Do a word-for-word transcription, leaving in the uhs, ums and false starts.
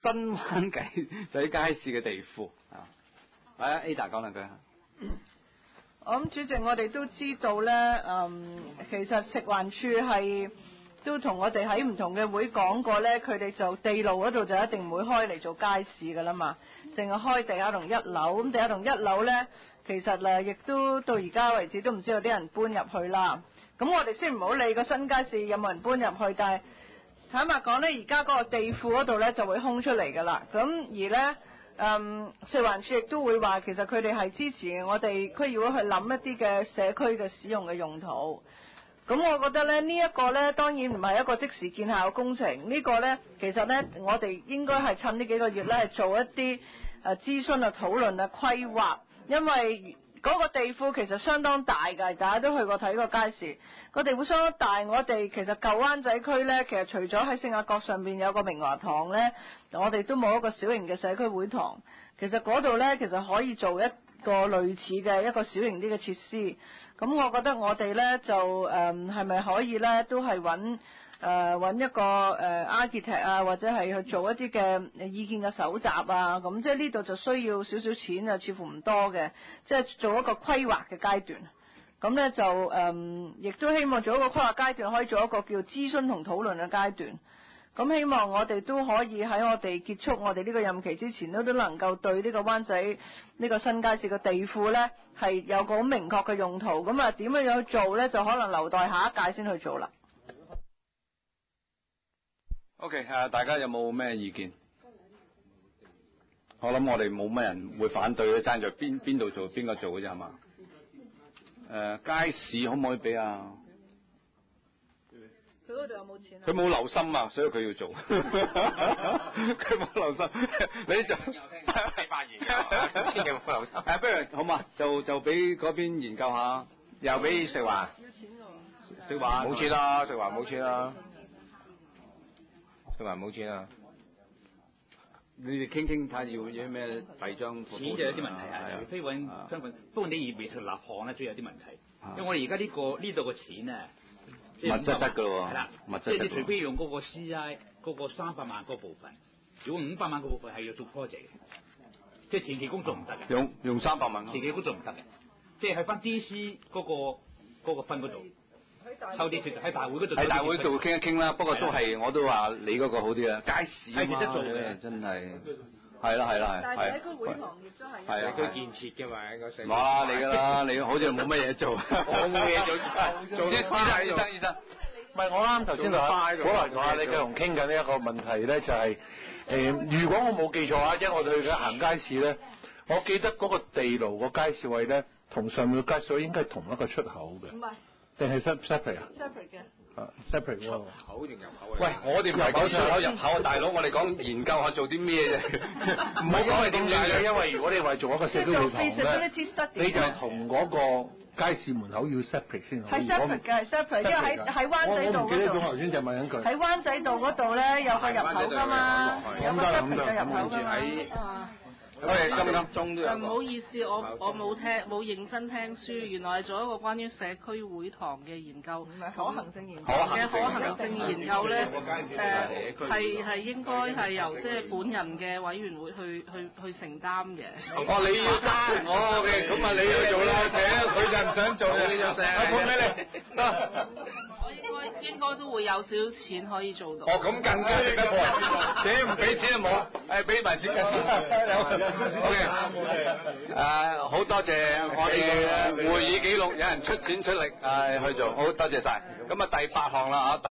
新灣仔仔街市嘅地庫啊，係啊 Ada 講兩句。 我諗主席，我哋都知道咧，嗯，其實食環署係都同我哋喺唔同嘅會講過咧，佢哋就地牢嗰度就一定唔會開嚟做街市噶啦嘛，淨係開地下同一樓。咁地下同一樓咧，其實誒亦都到而家為止都唔知有啲人搬入去啦。咁我哋先唔好理個新街市有冇人搬入去，但係坦白講咧，而家嗰個地庫嗰度咧就會空出嚟噶啦。咁而咧。嗯，食環署亦都會話，其實佢哋係支持我哋區議會去諗一啲嘅社區嘅使用嘅用途。咁我覺得咧，呢一個咧當然唔係一個即時見效嘅工程。呢個咧其實咧，我哋應該係趁呢幾個月咧，係做一啲誒諮詢啊、討論啊、規劃，因為嗰個地庫其實相當大㗎，大家都去過睇個街市。個地庫相當大，我哋其實舊灣仔區咧，其實除咗喺聖雅閣上面有個明華堂咧，我哋都冇一個小型嘅社區會堂。其實嗰度咧，其實可以做一個類似嘅一個小型啲嘅設施。咁我覺得我哋咧就誒係咪可以咧都係揾誒揾一個誒 architect 啊，或者係去做一啲嘅意見嘅搜集啊，咁即係呢度就需要少少錢啊，似乎唔多嘅，即係做一個規劃嘅階段。咁咧就誒，亦、嗯、都希望做一個規劃階段，可以做一個叫諮詢同討論嘅階段。咁希望我哋都可以喺我哋結束我哋呢個任期之前，都都能夠對呢個灣仔呢個新街市嘅地庫咧係有個好明確嘅用途。咁啊點樣樣去做咧，就可能留待下一屆先去做啦。 OK， 誒，大家有冇咩意見？我諗我哋冇咩人會反對嘅，爭在邊邊度做邊個做嘅啫，係嘛？誒、呃，街市可唔可以俾啊？ 佢嗰度有冇錢啊？ 佢冇留心啊，所以佢要做。佢冇留心，你就你發言，千祈冇留心。誒，不如好嘛，就就俾嗰邊研究下，又俾食環。 要錢喎。 食環冇錢啦，食環冇錢啦，食環冇錢啊！ 你哋傾傾睇下要啲咩第二張？ 錢就有啲問題啊，除非揾身份。不過你而未出立項咧，都有啲問題。因為我哋而家呢個呢度嘅錢啊， 密質質㗎喎。 係啦，即係你除非用嗰個 C I 嗰個三百萬嗰部分，如果五百萬嗰部分係要做 project 嘅，即係前期工作唔得嘅。 用用三百萬。 前期工作唔得嘅，即係喺翻 D C 嗰個嗰個分嗰度。抽啲喺大會嗰度， 喺大會度傾一傾啦。不過都係，我都話你嗰個好啲啊。街市啊嘛， 做嘅真係係啦係啦係。 但係社區會堂亦都係社區建設嘅嘛，應該社區。 哇，你㗎啦，你好似冇乜嘢做。 我冇嘢做，做啲醫生醫生醫生。 唔係，我啱頭先同阿古來同阿李繼雄傾緊呢一個問題咧，就係、是、誒、呃，如果我冇記錯啊，因為我哋去嘅行街市咧，我記得嗰個地牢個街市位咧，同上面嘅街市位應該係同一個出口嘅。唔係。定係 separate 啊 ？separate 嘅。 啊 ，separate 喎。 出口定入口啊？ 喂，我哋唔係講出口入口啊，大佬，我哋講研究下做啲咩啫。 唔係因為點解咧？因為如果你話做一個社區會堂咧，你就同嗰個街市門口要 separate 先好。 係 separate 嘅，係 separate，因為喺喺灣仔道嗰度。我唔記得咗頭先就問緊佢。喺灣仔道嗰度咧有個入口㗎嘛，有個 separate 嘅入口㗎嘛。 我哋今粒鐘都有。 唔好意思，我我冇聽冇認真聽書，原來係做一個關於社區會堂嘅研究， 唔係可行性研究嘅可行性研究咧，誒係係應該係由即係本人嘅委員會去去去承擔嘅。 哦，你要爭，哦嘅，咁啊你要做啦，請佢就唔想做，你就成，我判俾你得。 我應該應該都會有少少錢可以做到。 哦，咁更加值得喎！你唔俾錢就冇，誒俾埋錢嘅。O K， 誒好多謝我哋會議記錄有人出錢出力誒去做，好多謝晒。咁啊第八項啦嚇。